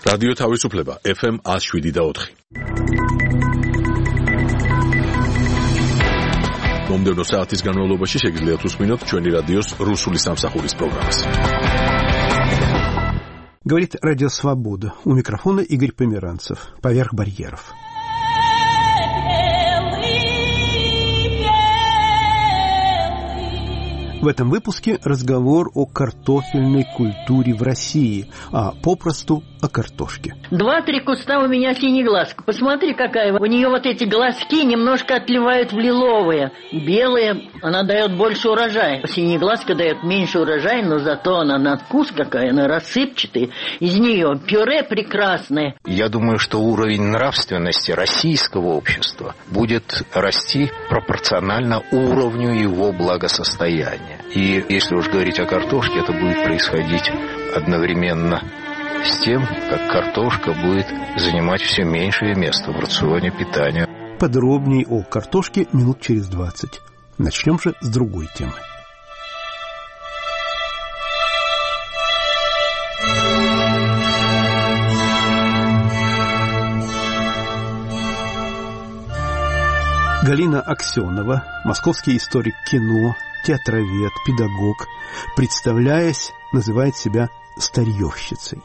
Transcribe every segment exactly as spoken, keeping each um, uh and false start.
რადიო თავისუფლება ეფ ემ one oh seven და four. მომდევნო საათის განმავლობაში შეგიძლიათ უსმინოთ ჩვენი რადიოს რუსული სამსახურის პროგრამას. Говорит Радио Свобода. У микрофона Игорь Померанцев. Поверх барьеров. В этом выпуске разговор о картофельной культуре в России, а попросту о картошке. Два-три куста у меня синеглазка. Посмотри, какая. У нее вот эти глазки немножко отливают в лиловые. Белые, она дает больше урожая. Синеглазка дает меньше урожая, но зато она на вкус какая, она рассыпчатая. Из нее пюре прекрасное. Я думаю, что уровень нравственности российского общества будет расти пропорционально уровню его благосостояния. И если уж говорить о картошке, это будет происходить одновременно с тем, как картошка будет занимать все меньшее место в рационе питания. Подробнее о картошке минут через двадцать. Начнем же с другой темы. Галина Аксенова, московский историк кино, театровед, педагог, представляясь, называет себя старьевщицей.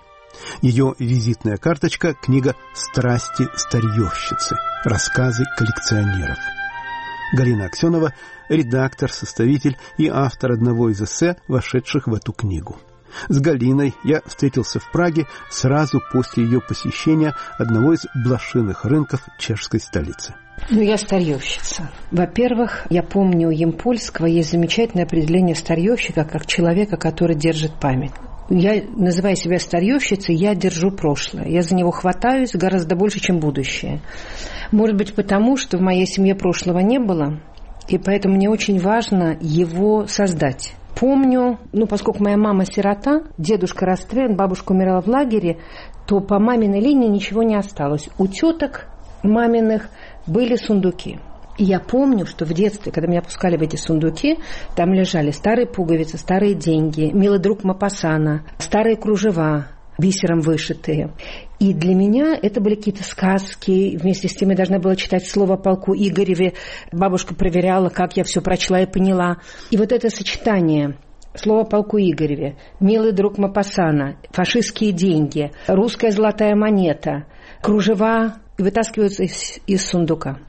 Ее визитная карточка – книга «Страсти старьевщицы. Рассказы коллекционеров». Галина Аксенова – редактор, составитель и автор одного из эссе, вошедших в эту книгу. С Галиной я встретился в Праге сразу после ее посещения одного из блошиных рынков чешской столицы. Ну, я старьевщица. Во-первых, я помню, у Ямпольского есть замечательное определение старьевщика как человека, который держит память. Я, называя себя старьевщицей, я держу прошлое. Я за него хватаюсь гораздо больше, чем будущее. Может быть, потому, что в моей семье прошлого не было, и поэтому мне очень важно его создать. Помню, ну, поскольку моя мама сирота, дедушка расстрелян, бабушка умирала в лагере, то по маминой линии ничего не осталось. У теток маминых были сундуки. И я помню, что в детстве, когда меня пускали в эти сундуки, там лежали старые пуговицы, старые деньги, милый друг Мопассана, старые кружева, бисером вышитые. И для меня это были какие-то сказки. Вместе с тем я должна была читать слово о полку Игореве. Бабушка проверяла, как я все прочла и поняла. И вот это сочетание слово о полку Игореве, милый друг Мопассана, фашистские деньги, русская золотая монета, кружева вытаскиваются из, из сундука.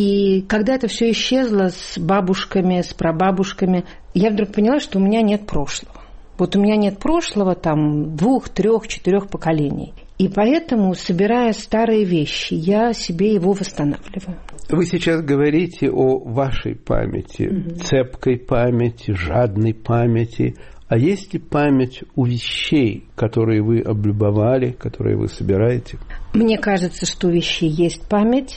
И когда это все исчезло с бабушками, с прабабушками, я вдруг поняла, что у меня нет прошлого. Вот у меня нет прошлого там двух, трех, четырех поколений. И поэтому, собирая старые вещи, я себе его восстанавливаю. Вы сейчас говорите о вашей памяти, mm-hmm. цепкой памяти, жадной памяти. А есть ли память у вещей, которые вы облюбовали, которые вы собираете? Мне кажется, что у вещей есть память.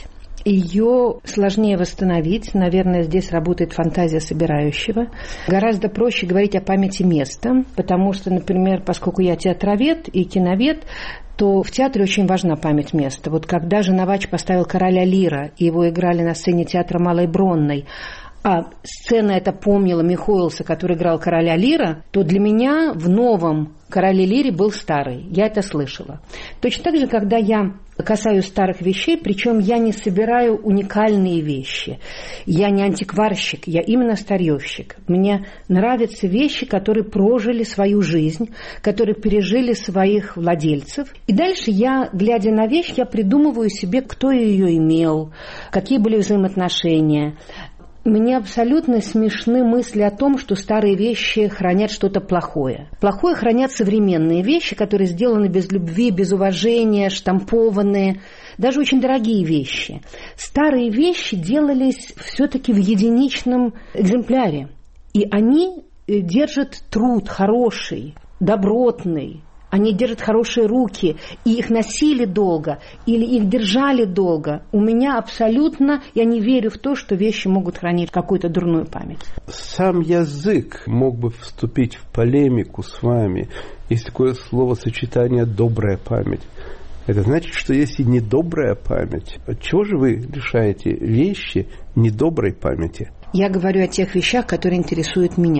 Ее сложнее восстановить. Наверное, здесь работает фантазия собирающего. Гораздо проще говорить о памяти места, потому что, например, поскольку я театровед и киновед, то в театре очень важна память места. Вот когда Женовач поставил «Короля Лира», и его играли на сцене театра Малой Бронной, а сцена эта помнила Михоэлса, который играл «Короля Лира», то для меня в новом «Короле Лире» был старый. Я это слышала. Точно так же, когда я касаюсь старых вещей, причем я не собираю уникальные вещи. Я не антикварщик, я именно старьевщик. Мне нравятся вещи, которые прожили свою жизнь, которые пережили своих владельцев. И дальше я, глядя на вещь, я придумываю себе, кто ее имел, какие были взаимоотношения. Мне абсолютно смешны мысли о том, что старые вещи хранят что-то плохое. Плохое хранят современные вещи, которые сделаны без любви, без уважения, штампованные, даже очень дорогие вещи. Старые вещи делались все-таки в единичном экземпляре. И они держат труд хороший, добротный. Они держат хорошие руки, и их носили долго, или их держали долго. У меня абсолютно, я не верю в то, что вещи могут хранить какую-то дурную память. Сам язык мог бы вступить в полемику с вами. Есть такое словосочетание «добрая память». Это значит, что есть и недобрая память. Отчего же вы лишаете вещи недоброй памяти? Я говорю о тех вещах, которые интересуют меня.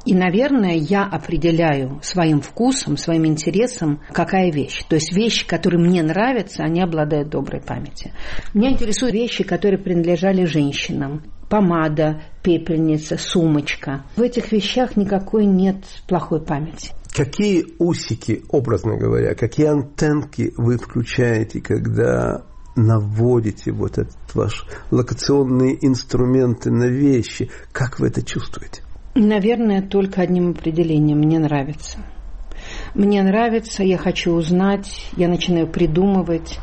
И, наверное, я определяю своим вкусом, своим интересом, какая вещь. То есть вещи, которые мне нравятся, они обладают доброй памятью. Меня интересуют вещи, которые принадлежали женщинам. Помада, пепельница, сумочка. В этих вещах никакой нет плохой памяти. Какие усики, образно говоря, какие антенки вы включаете, когда наводите вот этот ваш локационные инструменты на вещи? Как вы это чувствуете? Наверное, только одним определением. Мне нравится. Мне нравится, я хочу узнать, я начинаю придумывать.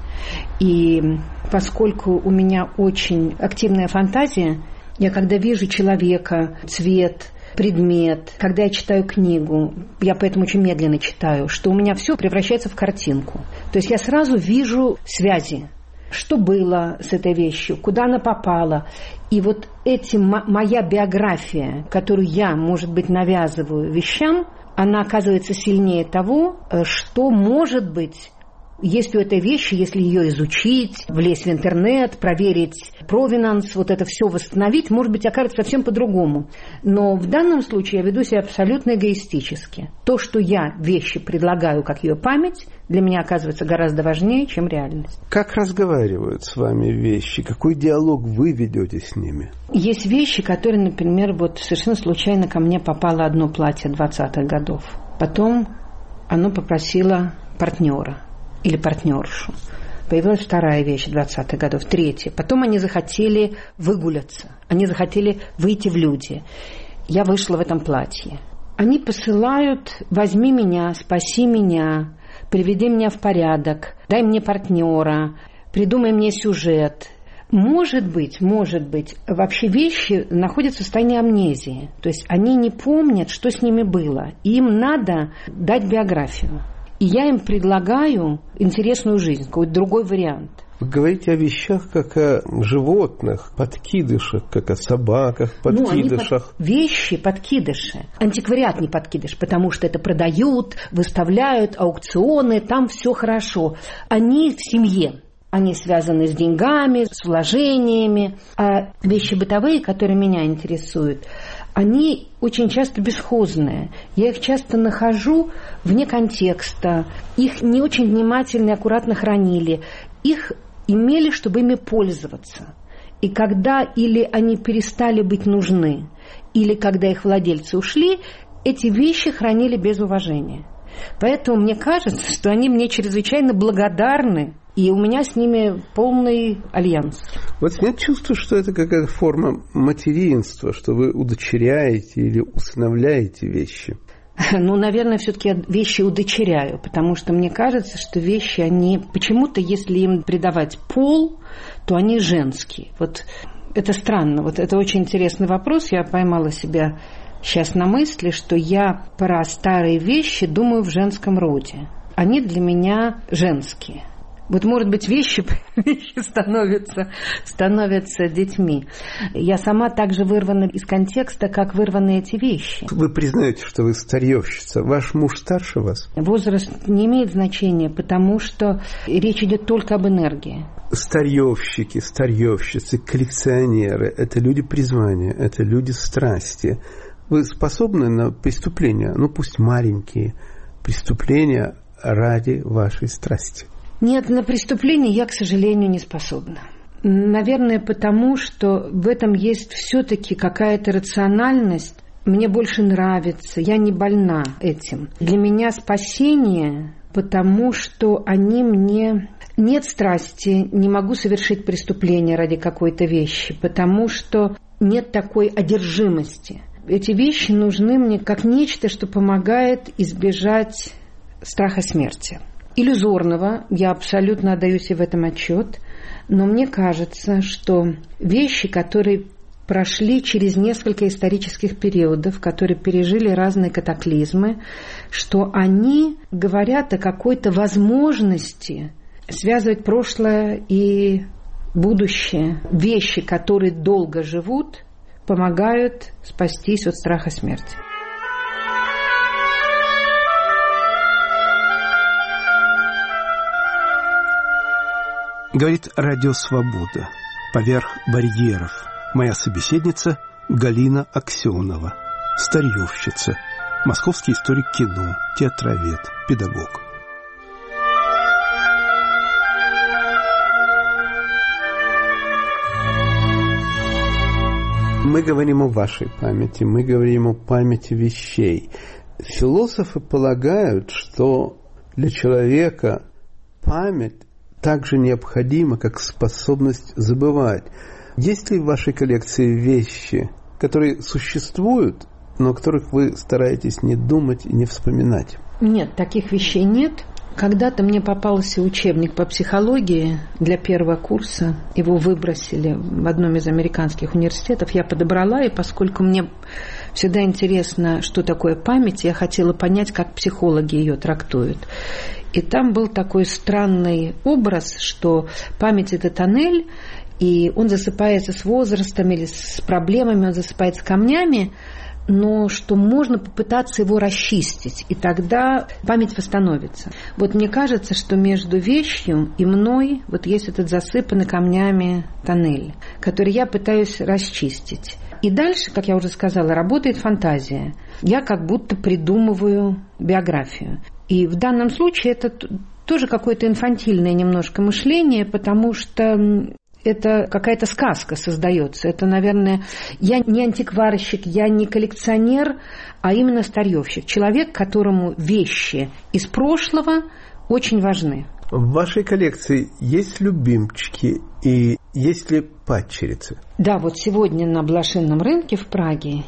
И поскольку у меня очень активная фантазия, я когда вижу человека, цвет, предмет, когда я читаю книгу, я поэтому очень медленно читаю, что у меня все превращается в картинку. То есть я сразу вижу связи. Что было с этой вещью, куда она попала. И вот эти, моя биография, которую я, может быть, навязываю вещам, она оказывается сильнее того, что может быть, есть у этой вещи, если ее изучить, влезть в интернет, проверить провинанс, вот это все восстановить, может быть, окажется совсем по-другому. Но в данном случае я веду себя абсолютно эгоистически. То, что я вещи предлагаю как ее память, для меня оказывается гораздо важнее, чем реальность. Как разговаривают с вами вещи? Какой диалог вы ведете с ними? Есть вещи, которые, например, вот совершенно случайно ко мне попало одно платье двадцатых годов. Потом оно попросило партнера или партнершу. Появилась вторая вещь двадцатых годов, третья. Потом они захотели выгуляться, они захотели выйти в люди. Я вышла в этом платье. Они посылают: возьми меня, спаси меня, приведи меня в порядок, дай мне партнера, придумай мне сюжет. Может быть, может быть, вообще вещи находятся в состоянии амнезии. То есть они не помнят, что с ними было. Им надо дать биографию. И я им предлагаю интересную жизнь, какой-то другой вариант. Вы говорите о вещах, как о животных, подкидышах, как о собаках, подкидышах. Ну, под... Вещи, подкидыши. Антиквариат не подкидыш, потому что это продают, выставляют, аукционы, там все хорошо. Они в семье. Они связаны с деньгами, с вложениями. А вещи бытовые, которые меня интересуют, они очень часто бесхозные. Я их часто нахожу вне контекста. Их не очень внимательно и аккуратно хранили. Их имели, чтобы ими пользоваться. И когда или они перестали быть нужны, или когда их владельцы ушли, эти вещи хранили без уважения. Поэтому мне кажется, что они мне чрезвычайно благодарны, и у меня с ними полный альянс. Вот нет чувства, что это какая-то форма материнства, что вы удочеряете или усыновляете вещи? Ну, наверное, все-таки я вещи удочеряю, потому что мне кажется, что вещи, они почему-то, если им придавать пол, то они женские. Вот это странно, вот это очень интересный вопрос. Я поймала себя сейчас на мысли, что я про старые вещи думаю в женском роде. Они для меня женские. Вот, может быть, вещи, вещи становятся, становятся детьми. Я сама также вырвана из контекста, как вырваны эти вещи. Вы признаете, что вы старьевщица. Ваш муж старше вас? Возраст не имеет значения, потому что речь идет только об энергии. Старьевщики, старьевщицы, коллекционеры – это люди призвания, это люди страсти. Вы способны на преступления, ну пусть маленькие, преступления ради вашей страсти? Нет, на преступление я, к сожалению, не способна. Наверное, потому что в этом есть все-таки какая-то рациональность. Мне больше нравится, я не больна этим. Для меня спасение, потому что они мне... Нет страсти, не могу совершить преступление ради какой-то вещи, потому что нет такой одержимости. Эти вещи нужны мне как нечто, что помогает избежать страха смерти. Иллюзорного, я абсолютно отдаю себе в этом отчет, но мне кажется, что вещи, которые прошли через несколько исторических периодов, которые пережили разные катаклизмы, что они говорят о какой-то возможности связывать прошлое и будущее. Вещи, которые долго живут, помогают спастись от страха смерти. Говорит Радио Свобода. Поверх барьеров. Моя собеседница Галина Аксенова. Старьевщица. Московский историк кино, театровед, педагог. Мы говорим о вашей памяти, мы говорим о памяти вещей. Философы полагают, что для человека память так же необходима, как способность забывать. Есть ли в вашей коллекции вещи, которые существуют, но о которых вы стараетесь не думать и не вспоминать? Нет, таких вещей нет. Когда-то мне попался учебник по психологии для первого курса. Его выбросили в одном из американских университетов. Я подобрала, и поскольку мне всегда интересно, что такое память, я хотела понять, как психологи ее трактуют. И там был такой странный образ, что память – это тоннель, и он засыпается с возрастом или с проблемами, он засыпается камнями, но что можно попытаться его расчистить, и тогда память восстановится. Вот мне кажется, что между вещью и мной вот есть этот засыпанный камнями тоннель, который я пытаюсь расчистить. И дальше, как я уже сказала, работает фантазия. Я как будто придумываю биографию. И в данном случае это тоже какое-то инфантильное немножко мышление, потому что это какая-то сказка создается. Это, наверное, я не антикварщик, я не коллекционер, а именно старьевщик. Человек, которому вещи из прошлого очень важны. В вашей коллекции есть любимчики и есть ли падчерицы? Да, вот сегодня на блошином рынке в Праге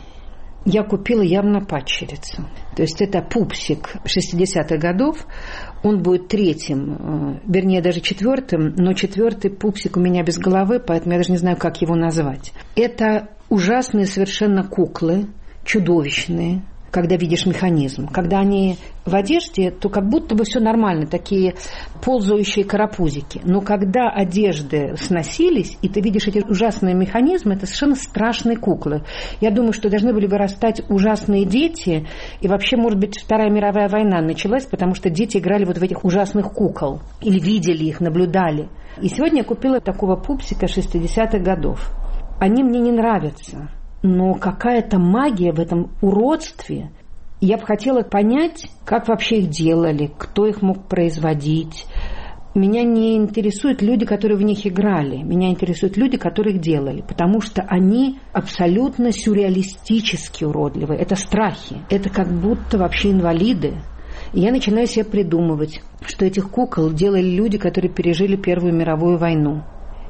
я купила явно падчерицу. То есть это пупсик шестидесятых годов. Он будет третьим, вернее, даже четвертым, но четвертый пупсик у меня без головы, поэтому я даже не знаю, как его назвать. Это ужасные совершенно куклы, чудовищные, когда видишь механизм. Когда они в одежде, то как будто бы все нормально, такие ползающие карапузики. Но когда одежды сносились, и ты видишь эти ужасные механизмы, это совершенно страшные куклы. Я думаю, что должны были вырастать ужасные дети, и вообще, может быть, Вторая мировая война началась, потому что дети играли вот в этих ужасных кукол, или видели их, наблюдали. И сегодня я купила такого пупсика шестидесятых годов. Они мне не нравятся. Но какая-то магия в этом уродстве. Я бы хотела понять, как вообще их делали, кто их мог производить. Меня не интересуют люди, которые в них играли. Меня интересуют люди, которые их делали. Потому что они абсолютно сюрреалистически уродливы. Это страхи. Это как будто вообще инвалиды. И я начинаю себе придумывать, что этих кукол делали люди, которые пережили Первую мировую войну.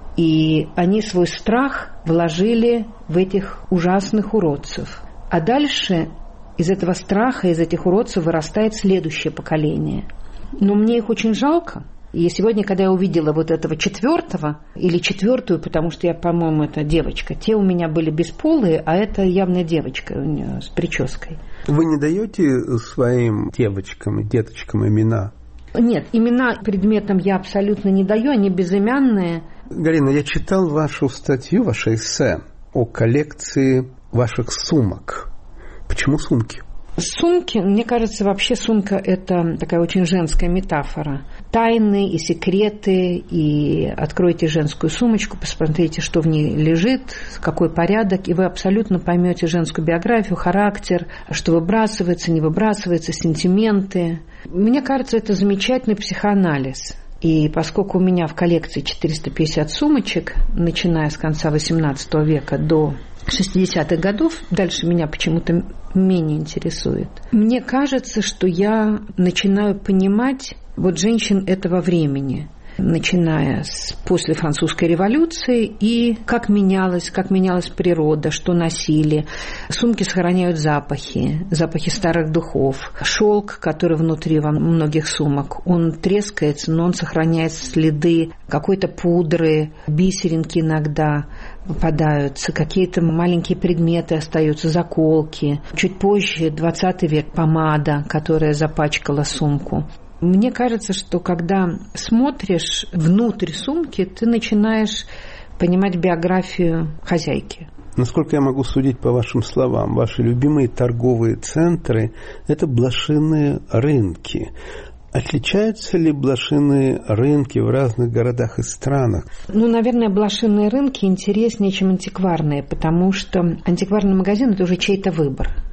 И они свой страх вложили в этих ужасных уродцев. А дальше из этого страха, из этих уродцев вырастает следующее поколение. Но мне их очень жалко. И сегодня, когда я увидела вот этого четвертого, или четвертую, потому что я, по-моему, это девочка, те у меня были бесполые, а это явно девочка у нее с прической. Вы не даете своим девочкам и деточкам имена? Нет, имена предметам я абсолютно не даю, они безымянные. Галина, я читал вашу статью, ваше эссе о коллекции ваших сумок. Почему сумки? Сумки, мне кажется, вообще сумка – это такая очень женская метафора. Тайны и секреты, и откройте женскую сумочку, посмотрите, что в ней лежит, какой порядок, и вы абсолютно поймете женскую биографию, характер, что выбрасывается, не выбрасывается, сентименты. Мне кажется, это замечательный психоанализ. И поскольку у меня в коллекции четыреста пятьдесят сумочек, начиная с конца восемнадцатого века до шестидесятых годов, дальше меня почему-то менее интересует. Мне кажется, что я начинаю понимать вот женщин этого времени, начиная с после французской революции, и как менялась, как менялась природа, что носили. Сумки сохраняют запахи, запахи старых духов. Шелк, который внутри во многих сумок, он трескается, но он сохраняет следы какой-то пудры, бисеринки иногда попадаются, какие-то маленькие предметы остаются, заколки. Чуть позже, двадцатый век, помада, которая запачкала сумку. Мне кажется, что когда смотришь внутрь сумки, ты начинаешь понимать биографию хозяйки. Насколько я могу судить по вашим словам, ваши любимые торговые центры – это блошиные рынки. Отличаются ли блошиные рынки в разных городах и странах? Ну, наверное, блошиные рынки интереснее, чем антикварные, потому что антикварный магазин – это уже чей-то выбор.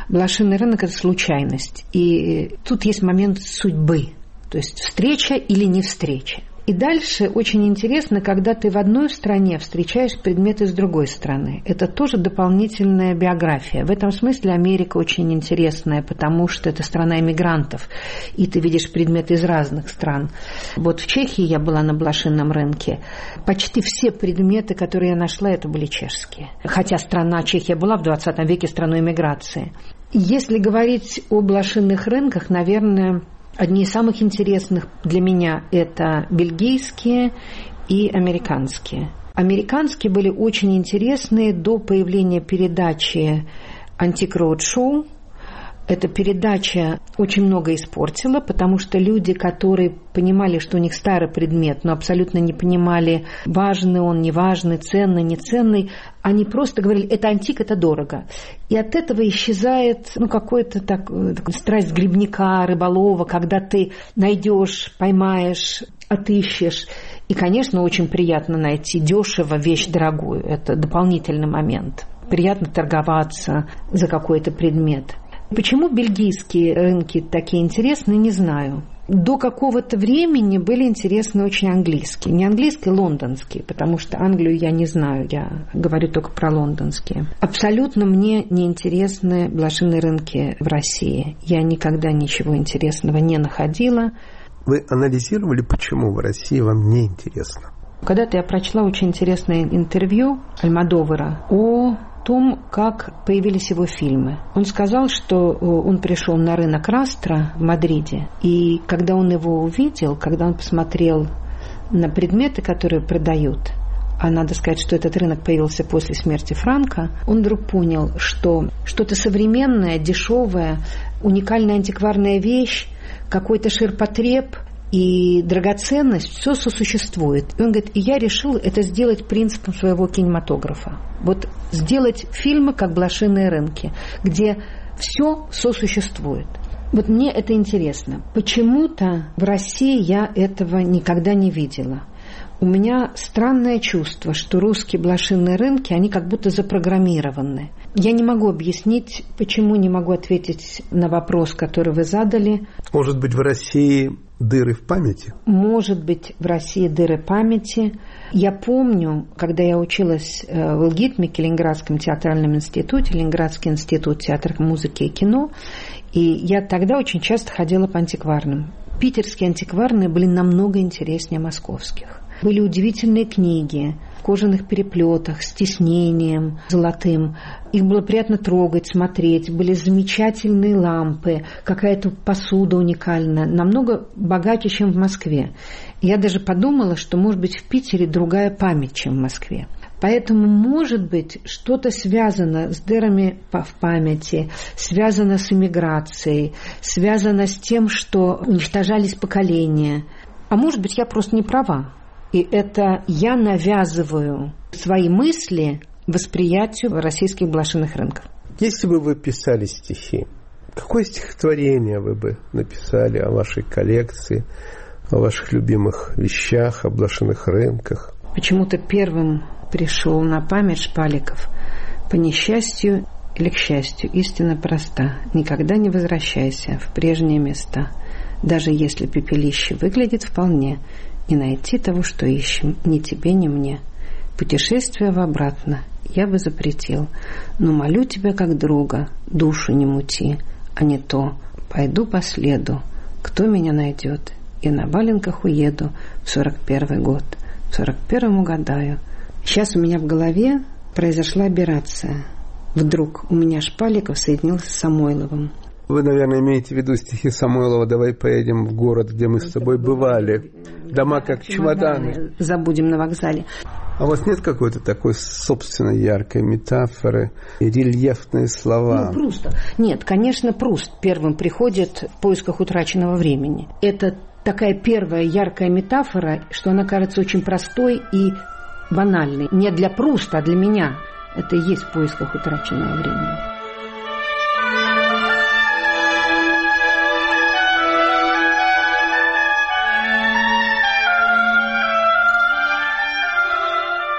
блошиный рынок – это случайность. И тут есть момент судьбы, то есть встреча или не встреча. И дальше очень интересно, когда ты в одной стране встречаешь предметы с другой страны. Это тоже дополнительная биография. В этом смысле Америка очень интересная, потому что это страна иммигрантов, и ты видишь предметы из разных стран. Вот в Чехии я была на блошином рынке. Почти все предметы, которые я нашла, это были чешские. Хотя страна Чехия была в двадцатом веке страной иммиграции. Если говорить о блошиных рынках, наверное, одни из самых интересных для меня – это бельгийские и американские. Американские были очень интересные до появления передачи «Антик Роуд-шоу». Эта передача очень много испортила, потому что люди, которые понимали, что у них старый предмет, но абсолютно не понимали, важный он, неважный, ценный, неценный, они просто говорили, это антик, это дорого. И от этого исчезает ну, какой-то так, страсть грибника, рыболова, когда ты найдешь, поймаешь, отыщешь. И, конечно, очень приятно найти дешево вещь дорогую. Это дополнительный момент. Приятно торговаться за какой-то предмет. Почему бельгийские рынки такие интересные, не знаю. До какого-то времени были интересны очень английские. Не английские, а лондонские, потому что Англию я не знаю, я говорю только про лондонские. Абсолютно мне не интересны блошиные рынки в России. Я никогда ничего интересного не находила. Вы анализировали, почему в России вам не интересно? Когда-то я прочла очень интересное интервью Альмодовара о том, как появились его фильмы. Он сказал, что он пришел на рынок Растро в Мадриде, и когда он его увидел, когда он посмотрел на предметы, которые продают, а надо сказать, что этот рынок появился после смерти Франко, он вдруг понял, что что-то современное, дешевое, уникальная антикварная вещь, какой-то ширпотреб и драгоценность, все сосуществует. И он говорит, и я решил это сделать принципом своего кинематографа. Вот сделать фильмы, как блошиные рынки, где все сосуществует. Вот мне это интересно. Почему-то в России я этого никогда не видела. У меня странное чувство, что русские блошиные рынки, они как будто запрограммированы. Я не могу объяснить, почему, не могу ответить на вопрос, который вы задали. Может быть, в России дыры в памяти? Может быть, в России дыры памяти. Я помню, когда я училась в ЛГИТМе, Ленинградском театральном институте, Ленинградский институт театра, музыки и кино, и я тогда очень часто ходила по антикварным. Питерские антикварные были намного интереснее московских. Были удивительные книги в кожаных переплетах, с тиснением золотым. Их было приятно трогать, смотреть. Были замечательные лампы, какая-то посуда уникальная, намного богаче, чем в Москве. Я даже подумала, что, может быть, в Питере другая память, чем в Москве. Поэтому, может быть, что-то связано с дырами в памяти, связано с эмиграцией, связано с тем, что уничтожались поколения. А может быть, я просто не права. И это я навязываю свои мысли восприятию российских блошиных рынков. Если бы вы писали стихи, какое стихотворение вы бы написали о вашей коллекции, о ваших любимых вещах, о блошиных рынках? Почему-то первым пришел на память Шпаликов. По несчастью или к счастью, истина проста. Никогда не возвращайся в прежние места. Даже если пепелище выглядит вполне, не найти того, что ищем, ни тебе, ни мне. Путешествие в обратно я бы запретил, но молю тебя как друга, душу не мути, а не то пойду по следу, кто меня найдет, и на валенках уеду в сорок первый год, в сорок первом угадаю. Сейчас у меня в голове произошла операция. Вдруг у меня Шпаликов соединился с Самойловым. Вы, наверное, имеете в виду стихи Самойлова «Давай поедем в город, где мы с тобой бывали». Дома как чемоданы. Забудем на вокзале. А у вас нет какой-то такой собственной яркой метафоры и рельефные слова? Ну, Пруста. Нет, конечно, Пруст первым приходит в поисках утраченного времени. Это такая первая яркая метафора, что она кажется очень простой и банальной. Не для Пруста, а для меня. Это и есть в поисках утраченного времени.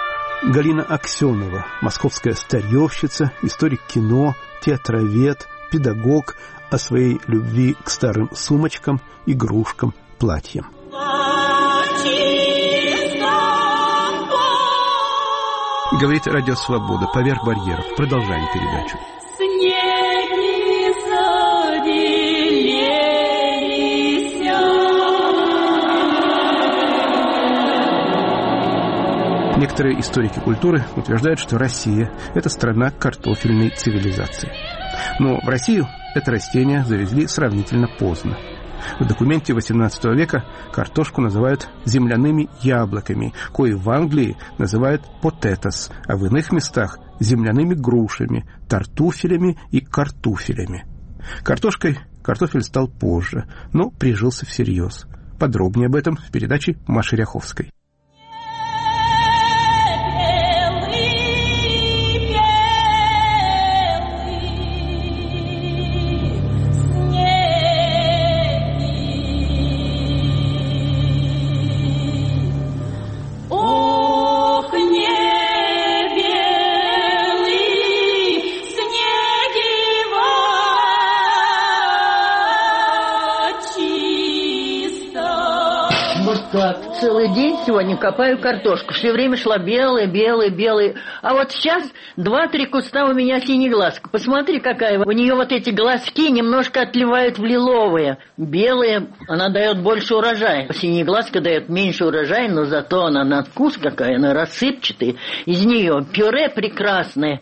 Галина Аксенова, московская старьевщица, историк кино, театровед, педагог о своей любви к старым сумочкам, игрушкам, платьям. Говорит Радио Свобода, поверх барьеров. Продолжаем передачу. Некоторые историки культуры утверждают, что Россия – это страна картофельной цивилизации. Но в Россию это растение завезли сравнительно поздно. В документе восемнадцатого века картошку называют земляными яблоками, кои в Англии называют potatoes, а в иных местах – земляными грушами, тартуфелями и картуфелями. Картошкой картофель стал позже, но прижился всерьез. Подробнее об этом в передаче Маши Ряховской. Так, целый день сегодня копаю картошку. Все время шла белая, белая, белая. А вот сейчас два-три куста у меня синеглазка. Посмотри, какая. У нее вот эти глазки немножко отливают в лиловые. Белые, она дает больше урожая. Синеглазка дает меньше урожая, но зато она на вкус какая, она рассыпчатая. Из нее пюре прекрасное.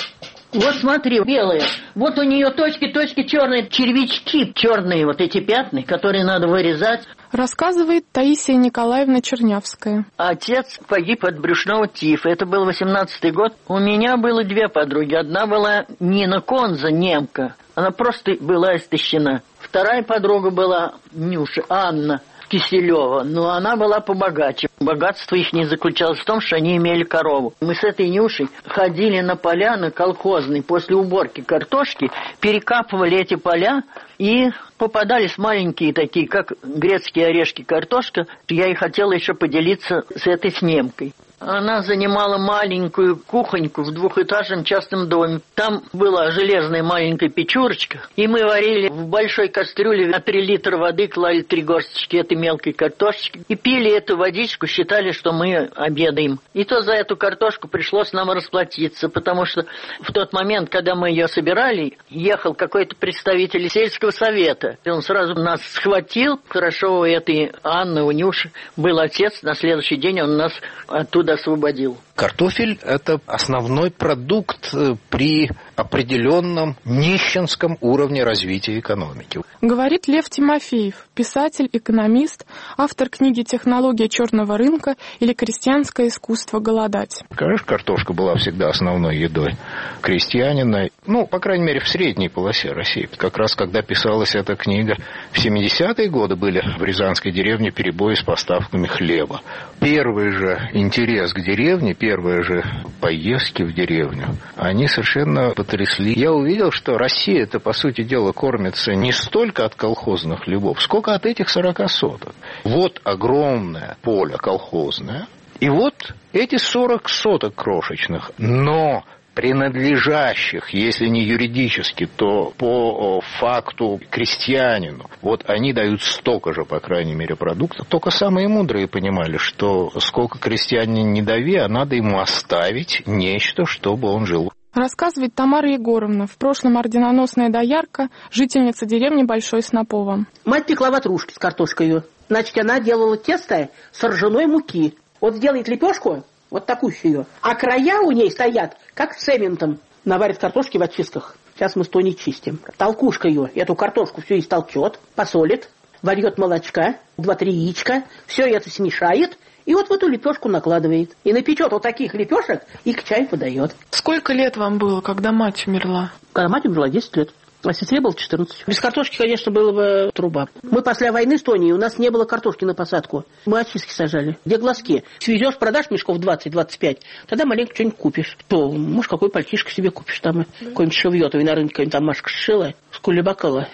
Вот смотри, белые. Вот у нее точки-точки черные, червячки черные, вот эти пятна, которые надо вырезать. Рассказывает Таисия Николаевна Чернявская. Отец погиб от брюшного тифа. Это был восемнадцатый год. У меня было две подруги. Одна была Нина Конза, немка. Она просто была истощена. Вторая подруга была Нюша, Анна Киселева, но она была побогаче. Богатство их не заключалось в том, что они имели корову. Мы с этой Нюшей ходили на поля, на колхозные, после уборки картошки, перекапывали эти поля, и попадались маленькие такие, как грецкие орешки, картошка. Я и хотела еще поделиться с этой снимкой. Она занимала маленькую кухоньку в двухэтажном частном доме. Там была железная маленькая печурочка, и мы варили в большой кастрюле на три литра воды, клали три горсточки этой мелкой картошечки, и пили эту водичку, считали, что мы обедаем. И то за эту картошку пришлось нам расплатиться, потому что в тот момент, когда мы ее собирали, ехал какой-то представитель сельского совета. И он сразу нас схватил. Хорошо, у этой Анны, у Нюши был отец. На следующий день он нас оттуда освободил. Картофель – это основной продукт при определенном нищенском уровне развития экономики. Говорит Лев Тимофеев, писатель, экономист, автор книги «Технология черного рынка» или «Крестьянское искусство голодать». Конечно, картошка была всегда основной едой крестьянина, ну, по крайней мере, в средней полосе России. Как раз когда писалась эта книга, в семидесятые годы были в рязанской деревне перебои с поставками хлеба. Первый же интерес к деревне, первые же поездки в деревню, они совершенно потрясли. Я увидел, что Россия, это, по сути дела, кормится не столько от колхозных хлебов, сколько от этих сорока соток. Вот огромное поле колхозное, и вот эти сорок соток крошечных, но принадлежащих, если не юридически, то по факту крестьянину. Вот они дают столько же, по крайней мере, продуктов. Только самые мудрые понимали, что сколько крестьянин не дави, а надо ему оставить нечто, чтобы он жил. Рассказывает Тамара Егоровна, в прошлом орденоносная доярка, жительница деревни Большой Снопово. Мать пекла ватрушки с картошкой. Значит, она делала тесто с ржаной муки. Вот сделает лепешку, вот такую ее, а края у ней стоят, как цементом. Наварит картошки в очистках. Сейчас мы сто не чистим. Толкушка ее, эту картошку все истолчет, посолит, вольет молочка, два-три яичка, все это смешает, и вот в эту лепешку накладывает. И напечет вот таких лепешек и к чаю подает. Сколько лет вам было, когда мать умерла? Когда мать умерла, десять лет. А сестре было четырнадцать. Без картошки, конечно, было бы труба. Мы после войны с Тонией, у нас не было картошки на посадку. Мы очистки сажали. Где глазки? Свезешь, продашь мешков двадцать-двадцать пять, тогда маленько что-нибудь купишь. То, может, какой пальтишко себе купишь там. Какой-нибудь шевьетовый на рынке, какой-нибудь там Машка сшила. С кулебакала.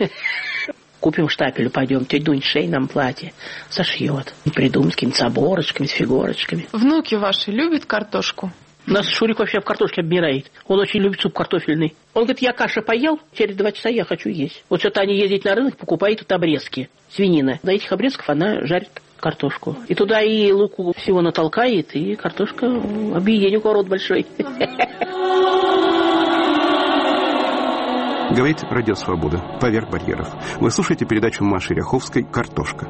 Купим штапелю, пойдем. Тетя Дунь шей нам платье сошьет. Придумать с какими-то оборочками, с фигурочками. Внуки ваши любят картошку? У нас Шурик вообще в картошке обмирает. Он очень любит суп картофельный. Он говорит, я каши поел, через два часа я хочу есть. Вот что-то они ездят на рынок, покупают тут обрезки, свинина. На этих обрезках она жарит картошку. И туда и луку всего натолкает, и картошка, объедение у кого рот большой. Говорит Радио Свобода. Поверх барьеров. Вы слушаете передачу Маши Ряховской «Картошка».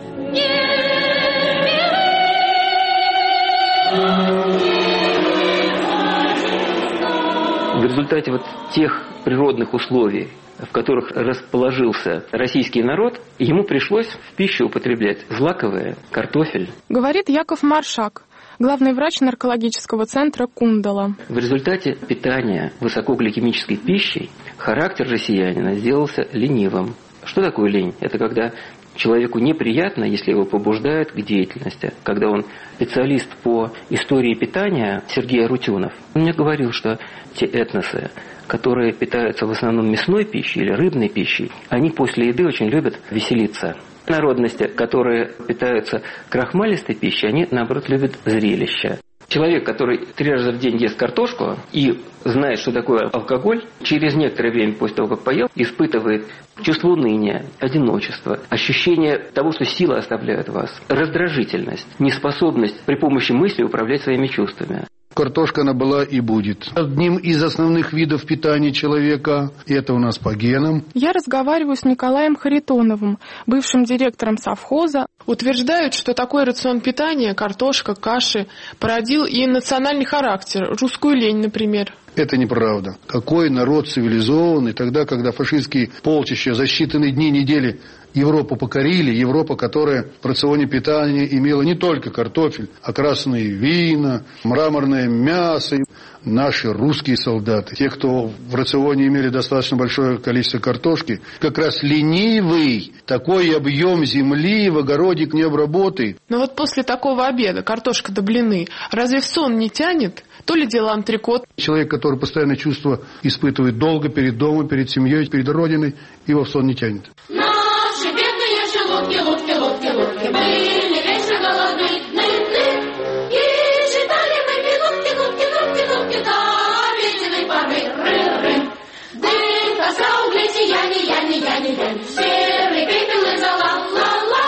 В результате вот тех природных условий, в которых расположился российский народ, ему пришлось в пищу употреблять злаковые, картофель. Говорит Яков Маршак, главный врач наркологического центра Кундала. В результате питания высокогликемической пищей характер россиянина сделался ленивым. Что такое лень? Это когда человеку неприятно, если его побуждают к деятельности. Когда он специалист по истории питания Сергей Арутюнов, он мне говорил, что те этносы, которые питаются в основном мясной пищей или рыбной пищей, они после еды очень любят веселиться. Народности, которые питаются крахмалистой пищей, они, наоборот, любят зрелища. Человек, который три раза в день ест картошку и знает, что такое алкоголь, через некоторое время после того, как поел, испытывает чувство уныния, одиночества, ощущение того, что силы оставляют вас, раздражительность, неспособность при помощи мысли управлять своими чувствами. Картошка, она была и будет одним из основных видов питания человека. И это у нас по генам. Я разговариваю с Николаем Харитоновым, бывшим директором совхоза. Утверждают, что такой рацион питания, картошка, каши, породил и национальный характер, русскую лень, например. Это неправда. Какой народ цивилизованный тогда, когда фашистские полчища за считанные дни, недели Европу покорили, Европа, которая в рационе питания имела не только картофель, а красные вина, мраморное мясо. Наши русские солдаты, те, кто в рационе имели достаточно большое количество картошки, как раз ленивый такой объем земли в огороде не обработает. Но вот после такого обеда, картошка да блины, разве в сон не тянет? То ли дело антрекот. Человек, который постоянно чувство испытывает долго перед домом, перед семьей, перед родиной, его в сон не тянет. Наши бедные желудки, лутки, лутки, лутки, были вечно голодны, ны-ны. И считали мы минутки, лутки, лутки, лутки, до обеденной поры, ры-ры. Дым, костра, угли, сияние, яни, яни, яни, серый пепел и зола, ла-ла.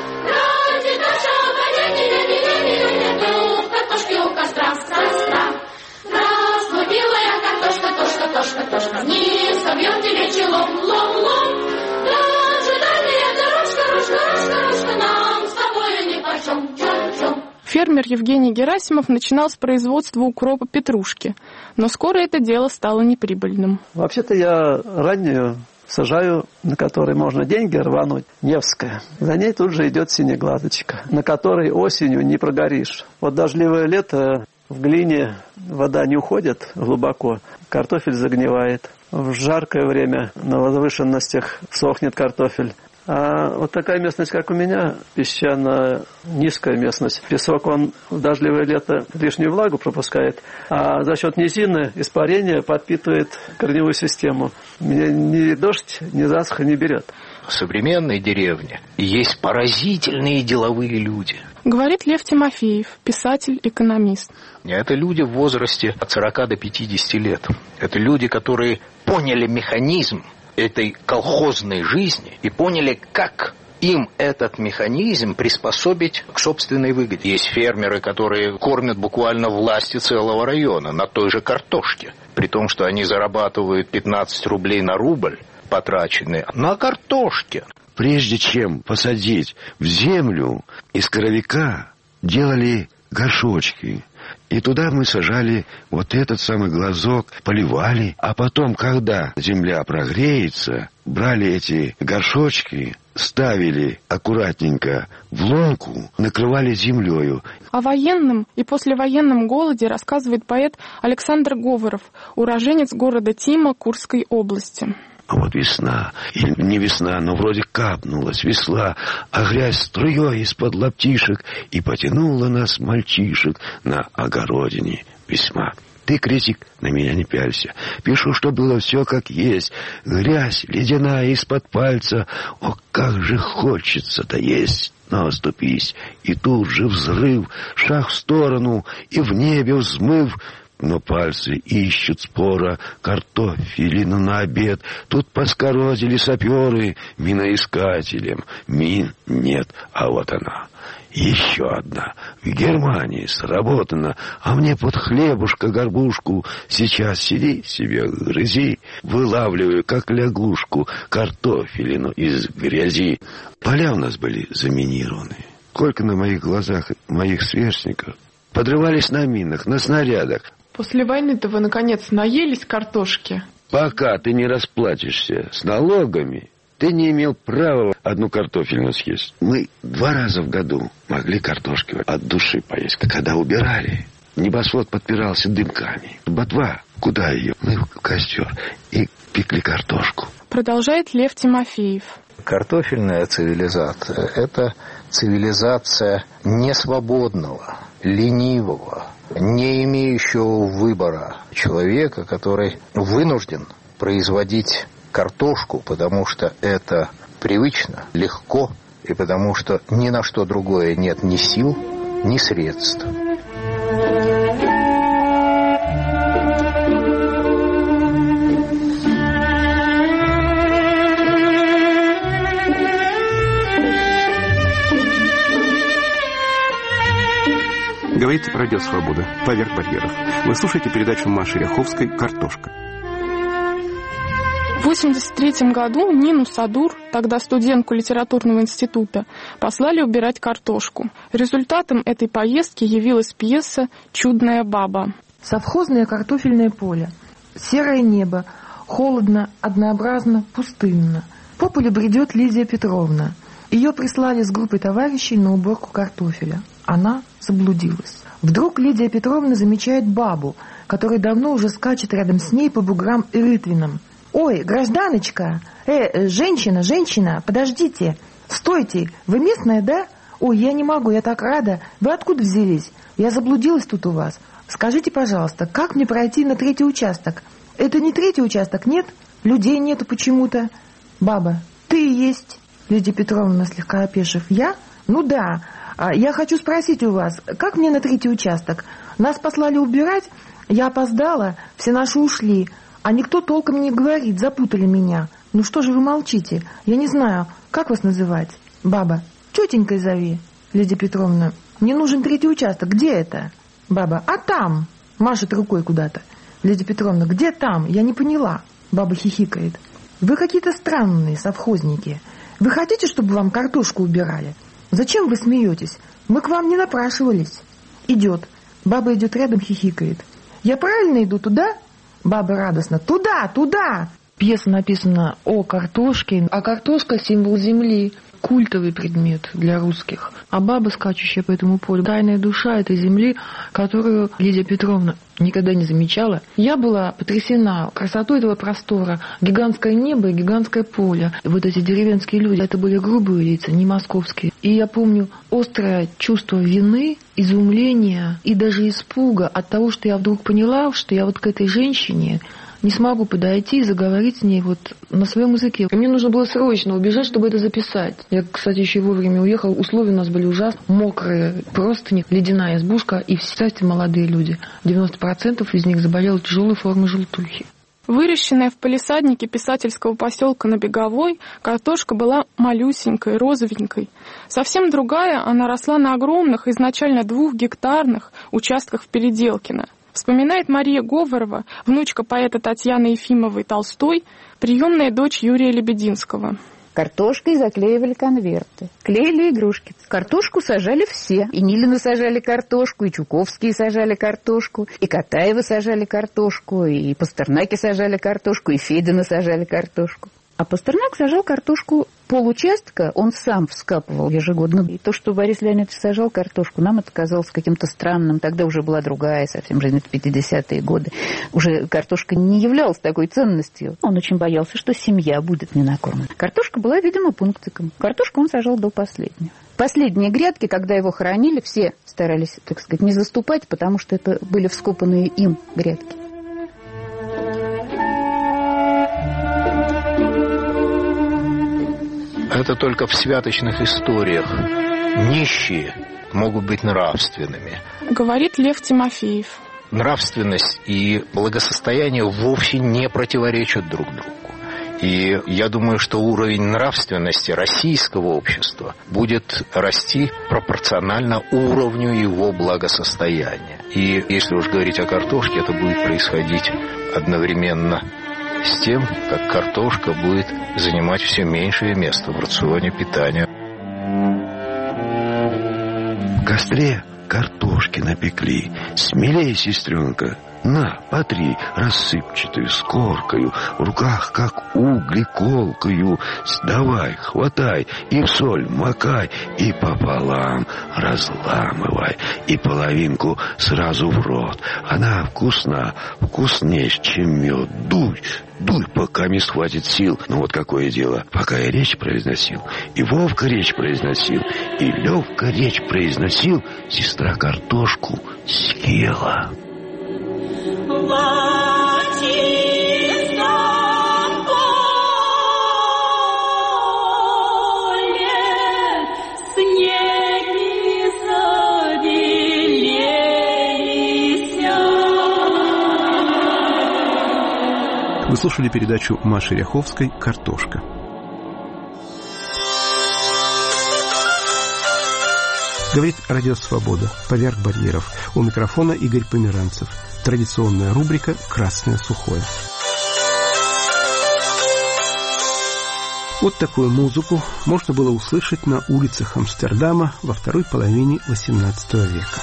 Ради нашего обаяния, яни, яни, яни, тут картошки у костра, костра. Расплодилая картошка, тошка, тошка, тошка, вниз собьем телечий лом, лом, лом. Фермер Евгений Герасимов начинал с производства укропа петрушки, но скоро это дело стало неприбыльным. Вообще-то я раннюю сажаю, на которой можно деньги рвануть, Невская. За ней тут же идет синеглазочка, на которой осенью не прогоришь. Вот дождливое лето, в глине вода не уходит глубоко, картофель загнивает. В жаркое время на возвышенностях сохнет картофель. А вот такая местность, как у меня, песчаная, низкая местность, песок, он в дождливое лето лишнюю влагу пропускает, а за счет низины испарения подпитывает корневую систему. Меня ни дождь, ни засуха не берет. В современной деревне есть поразительные деловые люди. Говорит Лев Тимофеев, писатель-экономист. Это люди в возрасте от сорока до пятидесяти лет. Это люди, которые поняли механизм этой колхозной жизни и поняли, как им этот механизм приспособить к собственной выгоде. Есть фермеры, которые кормят буквально власти целого района на той же картошке, при том, что они зарабатывают пятнадцать рублей на рубль, потраченные на картошке. Прежде чем посадить в землю, из коровика делали горшочки. И туда мы сажали вот этот самый глазок, поливали. А потом, когда земля прогреется, брали эти горшочки, ставили аккуратненько в лунку, накрывали землею. О военном и послевоенном голоде рассказывает поэт Александр Говоров, уроженец города Тима Курской области. А вот весна, или не весна, но вроде капнулась весла, а грязь струей из-под лаптишек и потянула нас, мальчишек, на огородине весьма. Ты, критик, на меня не пялься. Пишу, что было все как есть. Грязь ледяная из-под пальца. О, как же хочется-то есть. Но оступись, и тут же взрыв, шаг в сторону, и в небе взмыв, но пальцы ищут спора картофелину на обед. Тут поскорозили саперы миноискателем. Мин нет, а вот она. Еще одна. В Германии сработана, а мне под хлебушка-горбушку сейчас сиди себе, грызи. Вылавливаю, как лягушку, картофелину из грязи. Поля у нас были заминированы. Сколько на моих глазах моих сверстников подрывались на минах, на снарядах. После войны-то вы, наконец, наелись картошки? Пока ты не расплатишься с налогами, ты не имел права одну картофельную съесть. Мы два раза в году могли картошки от души поесть. Когда убирали, небосвод подпирался дымками. Ботва, куда ее? Мы в костер и пекли картошку. Продолжает Лев Тимофеев. Картофельная цивилизация – это цивилизация несвободного, ленивого, не имеющего выбора человека, который вынужден производить картошку, потому что это привычно, легко, и потому что ни на что другое нет ни сил, ни средств. Говорит Радио Свобода. Поверх барьеров. Вы слушаете передачу Маши Ряховской «Картошка». В восемьдесят третьем году Нину Садур, тогда студентку литературного института, послали убирать картошку. Результатом этой поездки явилась пьеса «Чудная баба». Совхозное картофельное поле. Серое небо. Холодно, однообразно, пустынно. По полю бредет Лидия Петровна. Ее прислали с группой товарищей на уборку картофеля. Она заблудилась. Вдруг Лидия Петровна замечает бабу, которая давно уже скачет рядом с ней по буграм и рытвинам. «Ой, гражданочка! Э, женщина, женщина, подождите! Стойте! Вы местная, да? Ой, я не могу, я так рада! Вы откуда взялись? Я заблудилась тут у вас. Скажите, пожалуйста, как мне пройти на третий участок? Это не третий участок, нет? Людей нету почему-то. Баба, ты и есть!» Лидия Петровна, слегка опешив. «Я? Ну да. Я хочу спросить у вас, как мне на третий участок? Нас послали убирать, я опоздала, все наши ушли, а никто толком не говорит, запутали меня. Ну что же вы молчите? Я не знаю, как вас называть?» Баба, тетенькой зови. Лидия Петровна, мне нужен третий участок, где это? Баба, а там, машет рукой куда-то. Лидия Петровна, где там? Я не поняла. Баба хихикает. Вы какие-то странные совхозники. Вы хотите, чтобы вам картошку убирали? Зачем вы смеетесь? Мы к вам не напрашивались. Идет. Баба идет рядом, хихикает. Я правильно иду туда? Баба радостно. Туда, туда! Пьеса написана о картошке, а картошка — символ земли, культовый предмет для русских. А баба, скачущая по этому полю, тайная душа этой земли, которую Лидия Петровна никогда не замечала. Я была потрясена красотой этого простора. Гигантское небо и гигантское поле. Вот эти деревенские люди, это были грубые лица, не московские. И я помню острое чувство вины, изумления и даже испуга от того, что я вдруг поняла, что я вот к этой женщине не смогу подойти и заговорить с ней вот на своем языке. Мне нужно было срочно убежать, чтобы это записать. Я, кстати, еще вовремя уехала. Условия у нас были ужасные. Мокрые простыни, ледяная избушка и все, кстати, молодые люди. девяносто процентов из них заболело тяжелой формой желтухи. Выращенная в палисаднике писательского поселка на Беговой, картошка была малюсенькой, розовенькой. Совсем другая, она росла на огромных, изначально двухгектарных участках в Переделкино. Вспоминает Мария Говорова, внучка поэта Татьяны Ефимовой Толстой, приемная дочь Юрия Лебединского. Картошкой заклеивали конверты, клеили игрушки. Картошку сажали все. И Нилины сажали картошку, и Чуковские сажали картошку, и Катаевы сажали картошку, и Пастернаки сажали картошку, и Федины сажали картошку. А Пастернак сажал картошку получастка, он сам вскапывал ежегодно. И то, что Борис Леонидович сажал картошку, нам это казалось каким-то странным. Тогда уже была другая совсем жизнь, это пятидесятые годы. Уже картошка не являлась такой ценностью. Он очень боялся, что семья будет не накормлена. Картошка была, видимо, пунктиком. Картошку он сажал до последнего. Последние грядки, когда его хоронили, все старались, так сказать, не заступать, потому что это были вскопанные им грядки. Это только в святочных историях нищие могут быть нравственными. Говорит Лев Тимофеев. нравственность и благосостояние вовсе не противоречат друг другу. И я думаю, что уровень нравственности российского общества будет расти пропорционально уровню его благосостояния. И если уж говорить о картошке, это будет происходить одновременно с тем, как картошка будет занимать все меньшее место в рационе питания. В костре картошки напекли. Смелей, сестренка. На, потри рассыпчатую скоркою, в руках, как угли, колкою. Давай, хватай, и в соль макай, и пополам разламывай, и половинку сразу в рот. Она вкусна, вкуснее, чем мед. Дуй, дуй, пока не схватит сил. Ну вот какое дело. Пока я речь произносил, и Вовка речь произносил, и Левка речь произносил, сестра картошку съела. Вы слушали передачу Маши Ряховской «Картошка». Говорит Радио Свобода, поверх барьеров. У микрофона Игорь Померанцев. Традиционная рубрика «Красное сухое». Вот такую музыку можно было услышать на улицах Амстердама во второй половине восемнадцатого века.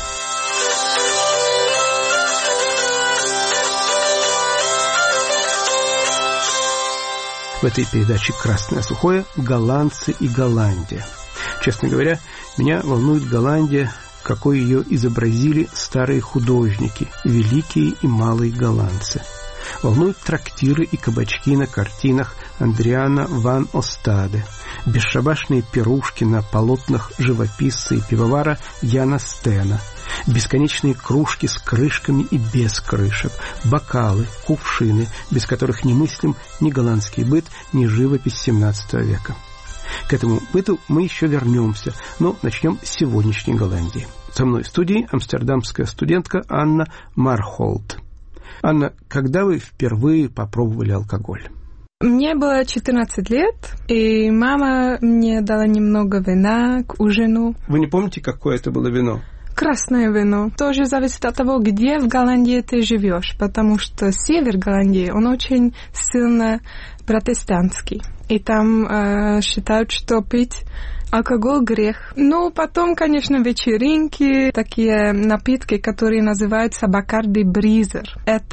В этой передаче «Красное сухое» голландцы и Голландия. Честно говоря, меня волнует Голландия, какой ее изобразили старые художники, великие и малые голландцы. Волнуют трактиры и кабачки на картинах Андриана ван Остаде, бесшабашные пирушки на полотнах живописца и пивовара Яна Стена, бесконечные кружки с крышками и без крышек, бокалы, кувшины, без которых не мыслим ни голландский быт, ни живопись семнадцатого века. К этому быту мы еще вернемся, но начнем с сегодняшней Голландии. Со мной в студии амстердамская студентка Анна Мархолд. Анна, когда вы впервые попробовали алкоголь? Мне было четырнадцать лет, и мама мне дала немного вина к ужину. Вы не помните, какое это было вино? Красное вино. Тоже зависит от того, где в Голландии ты живешь, потому что север Голландии, он очень сильно протестантский. И там э, считают, что пить алкоголь – грех. Ну, потом, конечно, вечеринки, такие напитки, которые называются Бакарди Бризер.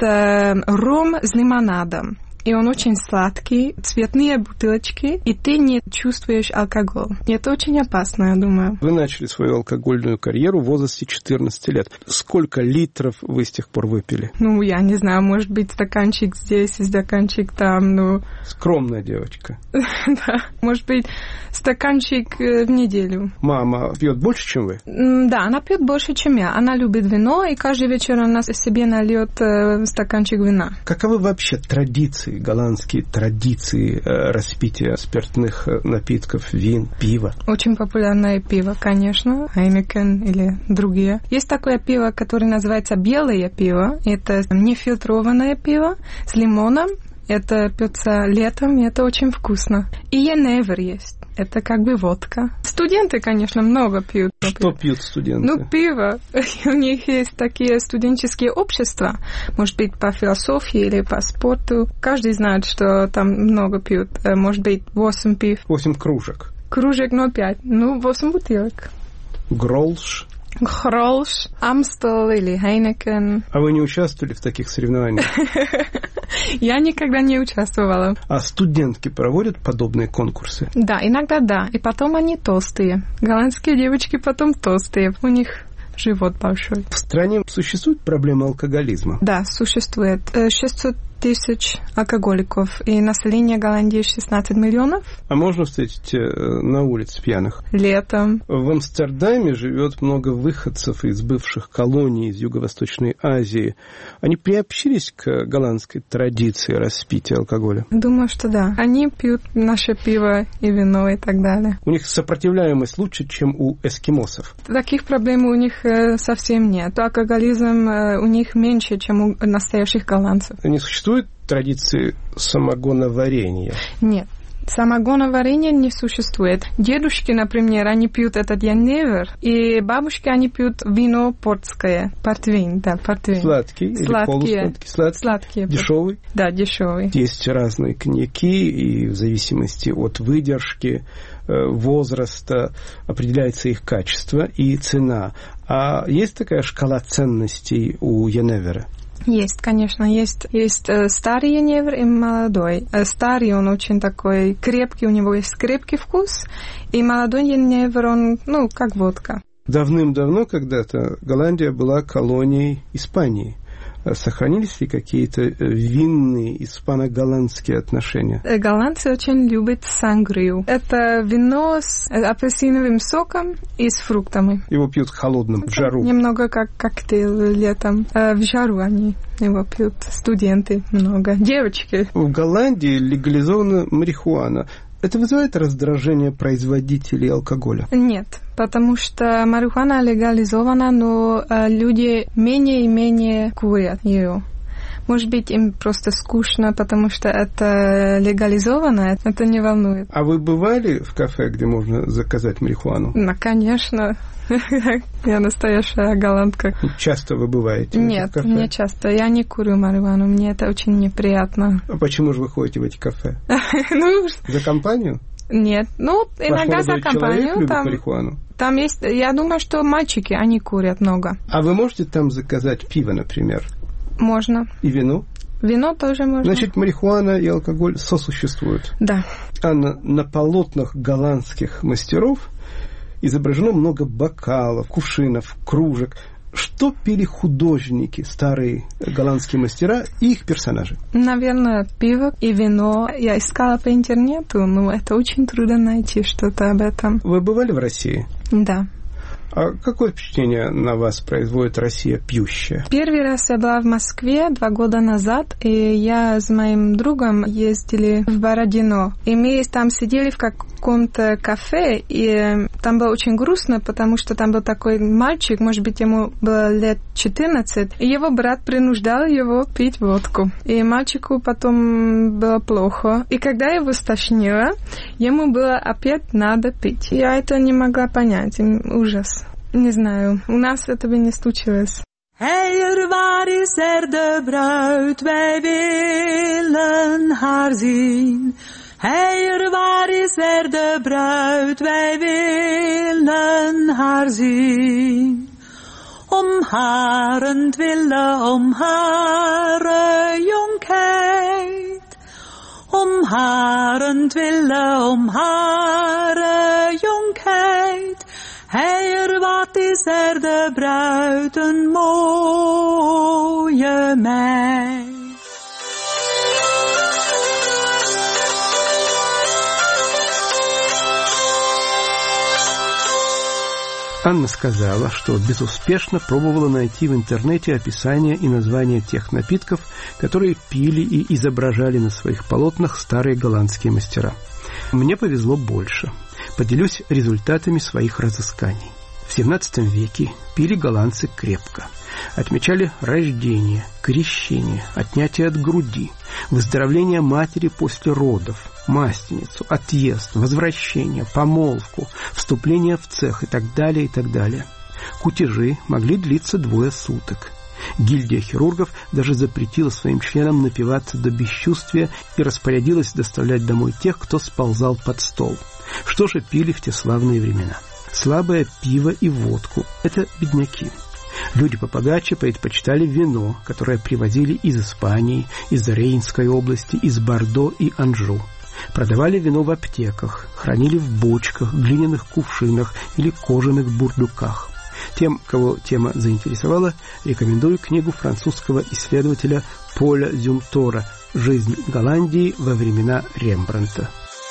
Это ром с лимонадом. И он очень сладкий, цветные бутылочки, и ты не чувствуешь алкоголь. И это очень опасно, я думаю. Вы начали свою алкогольную карьеру в возрасте четырнадцати лет. Сколько литров вы с тех пор выпили? Ну, я не знаю, может быть, стаканчик здесь и стаканчик там, ну... Скромная девочка. Да, может быть, стаканчик в неделю. Мама пьет больше, чем вы? Да, она пьет больше, чем я. Она любит вино, и каждый вечер она себе нальет стаканчик вина. Каковы вообще традиции, голландские традиции э, распития спиртных напитков, вин, пива? Очень популярное пиво, конечно, Хайнекен или другие. Есть такое пиво, которое называется белое пиво. Это нефильтрованное пиво с лимоном. Это пьется летом, и это очень вкусно. И еневер есть. Это как бы водка. Студенты, конечно, много пьют. Что пьют студенты? Ну, пиво. У них есть такие студенческие общества. Может быть, по философии или по спорту. Каждый знает, что там много пьют. Может быть, восемь пив. Восемь кружек. Кружек ноль пять. Ну, восемь бутылок. Гролш. Гролш, Амстел или Хайнекен. А вы не участвовали в таких соревнованиях? Я никогда не участвовала. А студентки проводят подобные конкурсы? Да, иногда да. И потом они толстые. Голландские девочки потом толстые. У них живот большой. В стране существует проблема алкоголизма? Да, существует. шестьсот тысяч алкоголиков, и население Голландии шестнадцать миллионов. А можно встретить на улице пьяных? Летом. В Амстердаме живет много выходцев из бывших колоний из Юго-Восточной Азии. Они приобщились к голландской традиции распития алкоголя? Думаю, что да. Они пьют наше пиво и вино и так далее. У них сопротивляемость лучше, чем у эскимосов? Таких проблем у них совсем нет. Алкоголизм у них меньше, чем у настоящих голландцев. Не существует традиции самогоноварения? Нет. Самогоноварения не существует. Дедушки, например, они пьют этот яневер, и бабушки, они пьют вино портское, портвейн, да, портвейн. Сладкий Сладкие. Или полусладкий? Сладкий. Сладкие. Дешевый? Да, дешевый. Есть разные коньяки, и в зависимости от выдержки, возраста определяется их качество и цена. А есть такая шкала ценностей у яневера? Есть, конечно, есть, есть э, старый яневер и молодой. Э, старый, он очень такой крепкий, у него есть крепкий вкус, и молодой яневер, он, ну, как водка. Давным-давно когда-то Голландия была колонией Испании. Сохранились ли какие-то винные испано-голландские отношения? Голландцы очень любят сангрию. Это вино с апельсиновым соком и с фруктами. Его пьют холодным, в жару. Немного как коктейль летом. В жару они его пьют. Студенты много. Девочки. В Голландии легализована марихуана. Это вызывает раздражение производителей алкоголя? Нет, потому что марихуана легализована, но люди менее и менее курят ее. Может быть, им просто скучно, потому что это легализовано, это не волнует. А вы бывали в кафе, где можно заказать марихуану? Ну, конечно. Я настоящая голландка. Часто вы бываете? Нет, не часто. Я не курю марихуану, мне это очень неприятно. А почему же вы ходите в эти кафе? Ну, за компанию? Нет, ну, иногда за компанию. Любит там, марихуану? Там есть, я думаю, что мальчики, они курят много. А вы можете там заказать пиво, например? Можно. И вино? Вино тоже можно. Значит, марихуана и алкоголь сосуществуют? Да. А на, на полотнах голландских мастеров изображено много бокалов, кувшинов, кружек. Что пили художники, старые голландские мастера и их персонажи? Наверное, пиво и вино. Я искала по интернету, но это очень трудно найти что-то об этом. Вы бывали в России? Да. А какое впечатление на вас производит Россия пьющая? Первый раз я была в Москве два года назад, и я с моим другом ездили в Бородино. И мы там сидели в каком-то кафе, и там было очень грустно, потому что там был такой мальчик, может быть, ему было лет четырнадцать, и его брат принуждал его пить водку. И мальчику потом было плохо. И когда его стошнило, ему было опять надо пить. Я это не могла понять. Ужас. Не знаю, у нас этого не случилось. Heier, waar is er de bruid? Wij willen haar zien. Heier, waar is er de bruid? Wij willen haar zien. Om harentwille, om haar jonkheid. Om harentwille, om haar jonkheid. Heier, wat is er de bruid, een mooie meid. Анна сказала, что безуспешно пробовала найти в интернете описание и названия тех напитков, которые пили и изображали на своих полотнах старые голландские мастера. Мне повезло больше. Поделюсь результатами своих разысканий. В семнадцатом веке пили голландцы крепко. Отмечали рождение, крещение, отнятие от груди, выздоровление матери после родов, масленицу, отъезд, возвращение, помолвку, вступление в цех и так далее, и так далее. Кутежи могли длиться двое суток. Гильдия хирургов даже запретила своим членам напиваться до бесчувствия и распорядилась доставлять домой тех, кто сползал под стол. Что же пили в те славные времена? Слабое пиво и водку – это бедняки. Люди побогаче предпочитали вино, которое привозили из Испании, из Рейнской области, из Бордо и Анжу. Продавали вино в аптеках, хранили в бочках, глиняных кувшинах или кожаных бурдюках. Тем, кого тема заинтересовала, рекомендую книгу французского исследователя Поля Зюмтора «Жизнь Голландии во времена Рембрандта».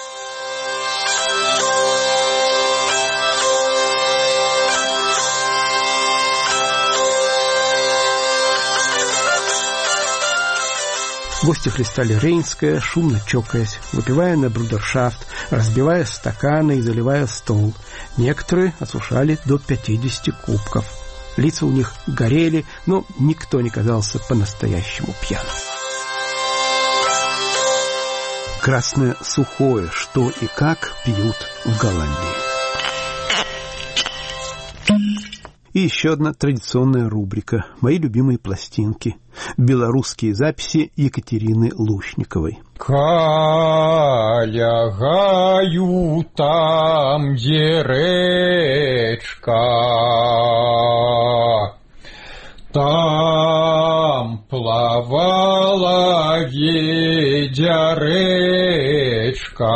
Гости хлестали Рейнское, шумно чокаясь, выпивая на брудершафт, разбивая стаканы и заливая стол. Некоторые осушали до пятидесяти кубков. Лица у них горели, но никто не казался по-настоящему пьяным. Красное сухое, что и как пьют в Голландии. И еще одна традиционная рубрика «Мои любимые пластинки». Белорусские записи Екатерины Лушниковой. Калягаю там, где речка, там плавала ведя речка.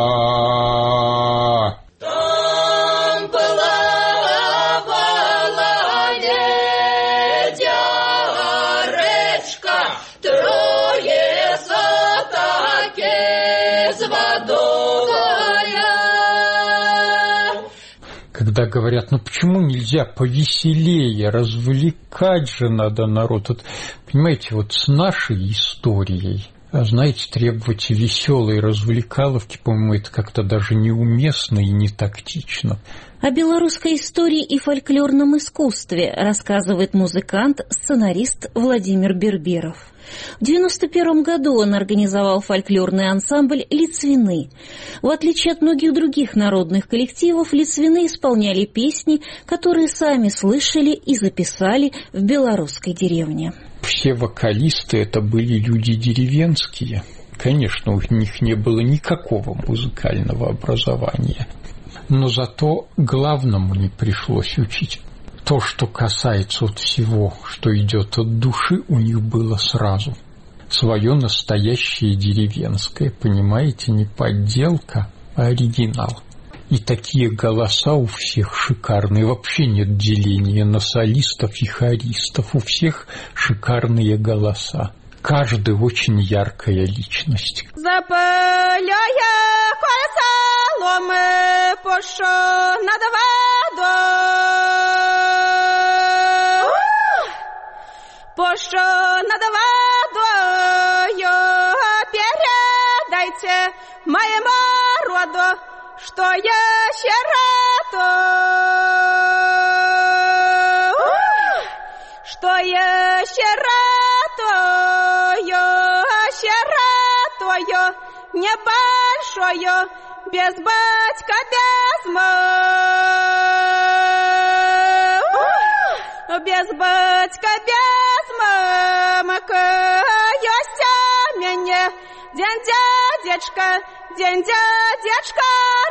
Когда говорят, ну почему нельзя повеселее, развлекать же надо народ. Вот, понимаете, вот с нашей историей, а знаете, требовать веселой развлекаловки, по-моему, это как-то даже неуместно и не тактично. О белорусской истории и фольклорном искусстве рассказывает музыкант, сценарист Владимир Берберов. В девяносто первом году он организовал фольклорный ансамбль «Литвины». В отличие от многих других народных коллективов, литвины исполняли песни, которые сами слышали и записали в белорусской деревне. Все вокалисты это были люди деревенские. Конечно, у них не было никакого музыкального образования. Но зато главному не пришлось учить. То, что касается от всего, что идет от души, у них было сразу. Свое настоящее деревенское, понимаете, не подделка, а оригинал. И такие голоса у всех шикарные. Вообще нет деления на солистов и хористов. У всех шикарные голоса. Каждый очень яркая личность. Запыляя колеса ломы, пошу над водой. Пошу над водою, передайте моему роду, что я щерату, что я щератую, щератую, небольшую, без батька, без мамы, без батька, без мамы, каюся меня, день дядечка, день дядечка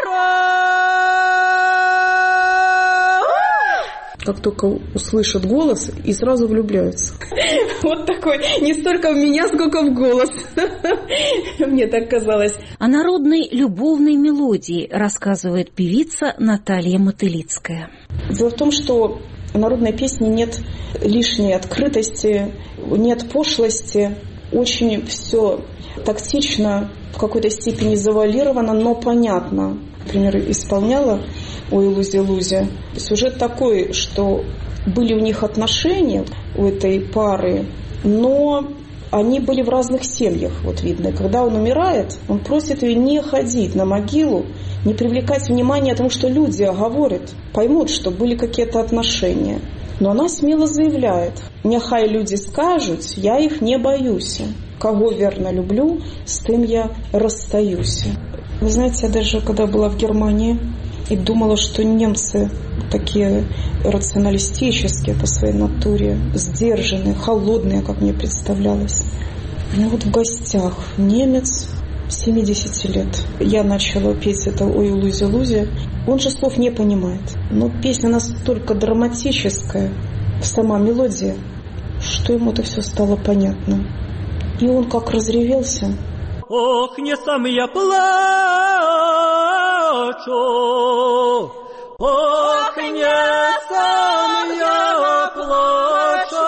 рой. Как только услышат голос, и сразу влюбляются. Вот такой, не столько в меня, сколько в голос. Мне так казалось. О народной любовной мелодии рассказывает певица Наталья Мотылицкая. Дело в том, что в народной песне нет лишней открытости, нет пошлости. Очень все тактично, в какой-то степени завуалировано, но понятно. Например, исполняла «Ой, Лузи-Лузи». Сюжет такой, что были у них отношения у этой пары, но они были в разных семьях, вот видно. Когда он умирает, он просит ее не ходить на могилу, не привлекать внимание тому, что люди оговорят, поймут, что были какие-то отношения. Но она смело заявляет: «Нехай люди скажут, я их не боюсь. Кого верно люблю, с тем я расстаюсь». Вы знаете, я даже когда была в Германии и думала, что немцы такие рационалистические по своей натуре, сдержанные, холодные, как мне представлялось. У меня вот в гостях немец семидесяти лет. Я начала петь это «Ой, Лузи-Лузи». Он же слов не понимает. Но песня настолько драматическая, сама мелодия, что ему это все стало понятно. И он как разревелся. Ох, не сам я плачу, ох, не сам я плачу,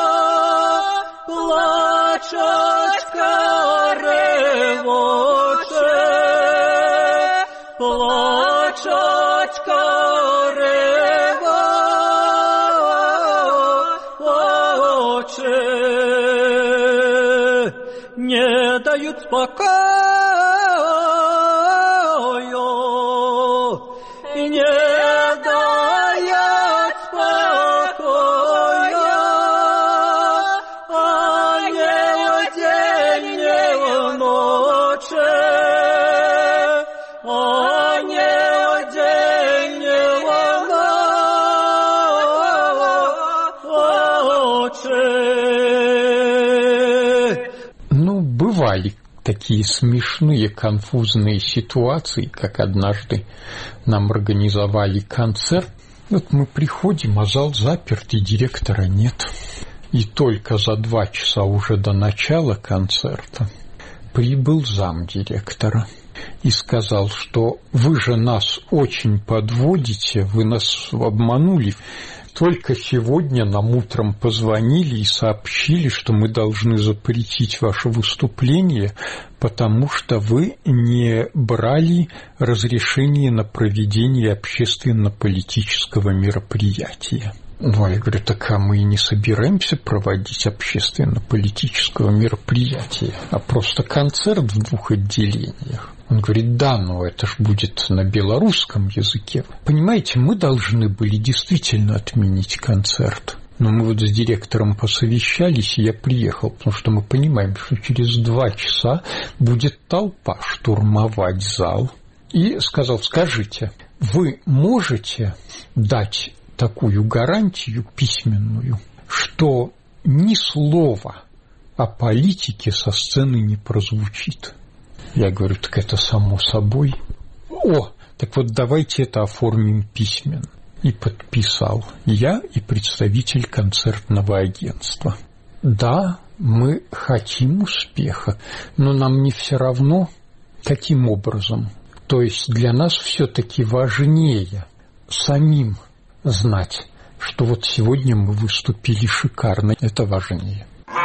плачечка ревоче, плачечка ревоче, не дают спокоя, не дает покоя, а не в день, не в ночи, а не в день, не в ночи. Ну, бывали такие смешные, конфузные ситуации, как однажды нам организовали концерт. Вот мы приходим, а зал заперт, и директора нет. И только за два часа уже до начала концерта прибыл замдиректора и сказал, что вы же нас очень подводите, вы нас обманули. Только сегодня нам утром позвонили и сообщили, что мы должны запретить ваше выступление, потому что вы не брали разрешение на проведение общественно-политического мероприятия. Ну, я говорю, так а мы и не собираемся проводить общественно-политического мероприятия, а просто концерт в двух отделениях. Он говорит, да, но это ж будет на белорусском языке. Понимаете, мы должны были действительно отменить концерт. Но мы вот с директором посовещались, и я приехал, потому что мы понимаем, что через два часа будет толпа штурмовать зал. И сказал, скажите, вы можете дать такую гарантию письменную, что ни слова о политике со сцены не прозвучит? Я говорю, так это само собой. О, так вот давайте это оформим письменно. И подписал я и представитель концертного агентства. Да, мы хотим успеха, но нам не все равно, каким образом. То есть для нас все-таки важнее самим знать, что вот сегодня мы выступили шикарно. Это важнее.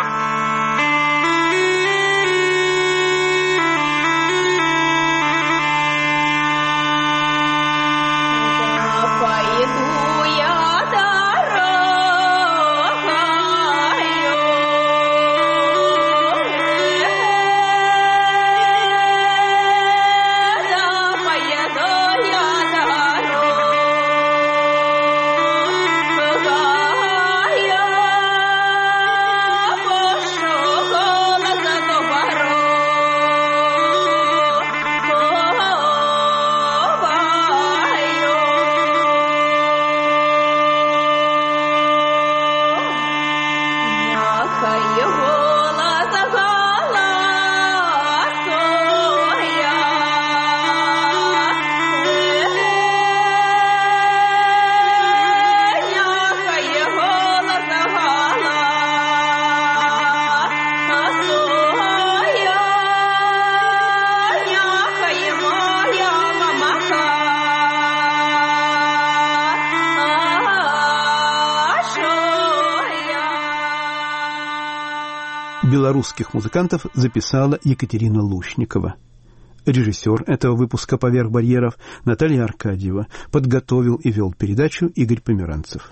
Белорусских музыкантов записала Екатерина Лушникова. Режиссер этого выпуска «Поверх барьеров» Наталья Аркадьева. Подготовил и вел передачу Игорь Померанцев.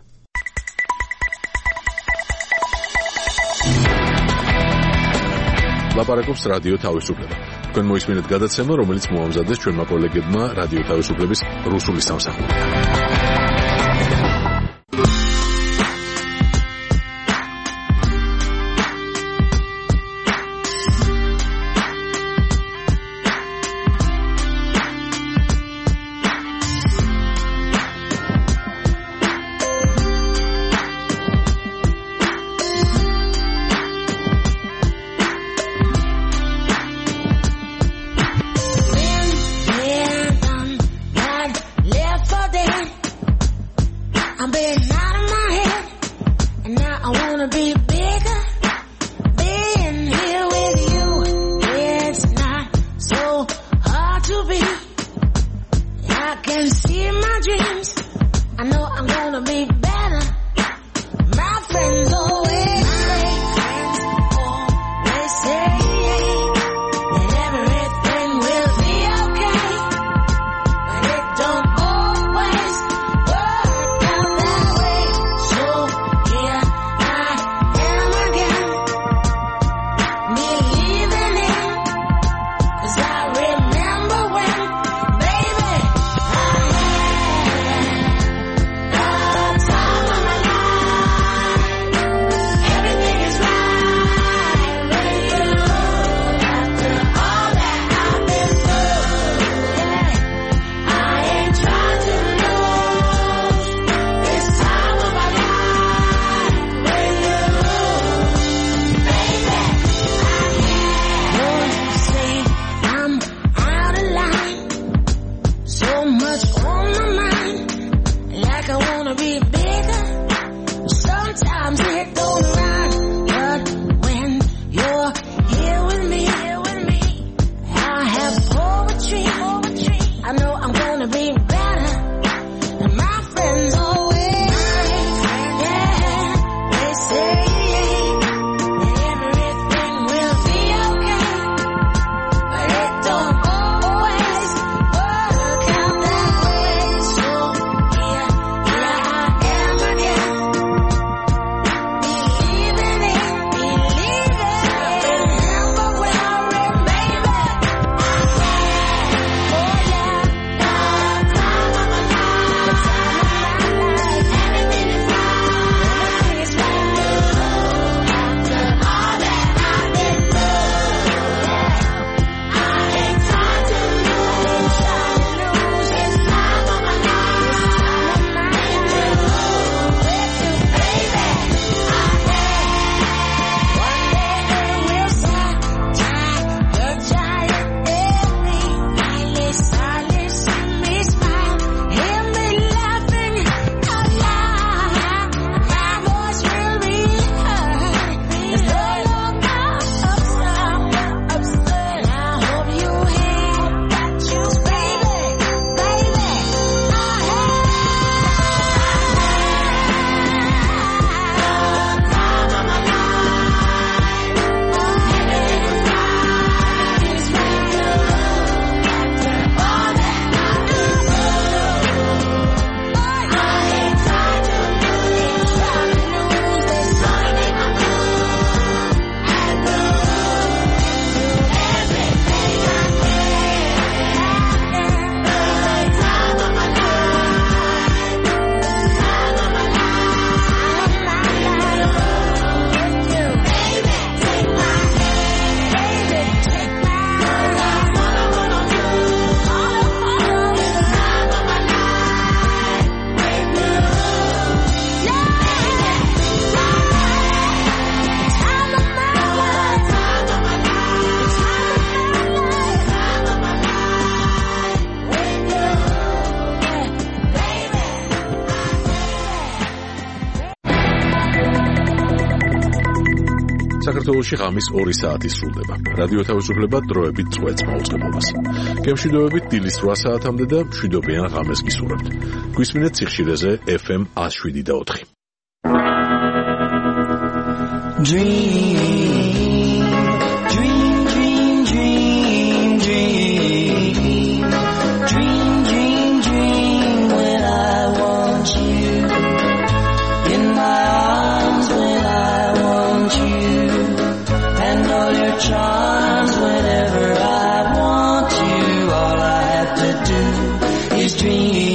ლაპარაკობს რადიო თავისუფლება. თქვენ მოისმინეთ გადაცემა, რომელიც მოამზადეს ჩვენმა კოლეგებმა რადიო თავისუფლების რუსული სამსახურიდან. I can see my dreams. I know I'm gonna be better. My friends always say, always say that everything will be okay, but it don't always work out that way. So here I am again, believing in, 'cause I remember when, baby, I had the time of my life. Everything is right with you. After all that I've been through, yeah, I ain't trying to lose this time of my life with you, baby. Lord, say I'm out of line. So much on my mind, like I wanna be bigger. Sometimes it don't rhyme, but when you're here with me, here with me, I have poetry. I know I'm gonna be better, and my friends always, yeah, they say that everything will be okay, but it don't always work out that way. So here, here I am again, believing in, believing. Remember when I remember, baby, oh yeah, the time of my life, the time of my life. Everything is right, everything is right. After all that I've been through, I ain't trying to lose, trying to lose this time of my life, this time of my life. With you, baby, I had one day they will say, the giant in me, silence, silence, see me smile, hear me laughing out loud. My voice will be heard. It's no longer upset, upset. I hope you hear that you, baby, baby. I had the time of my life. Everything is right, it's with you. After all that I've been through, I ain't trying to lose, trying to lose this time of my life. And through everything I did, the time of my life, time of my life, my life with you, baby. Take my hand, baby, take my hand. That's all I wanna do. All I wanna do is the time of my life with you. Yeah, time of my life, time of my life, time of my life, time of my life with you. Yeah, baby. საქართველოში ღამის ორი საათი სრულდება. რადიო თავისუფლება დროებით წვეთს მაუწყებლობას. გემშვიდობებით დილის რვა საათამდე და მშვიდობიან ღამეს გისურვებთ. გვისმინეთ სიხშირეზე ეფ ემ one oh seven point four. Dream, dream, dream, dream, dream. Dream, dream, dream when I want you. In my arms when I want you. And all your charms whenever I want you. All I have to do is dream.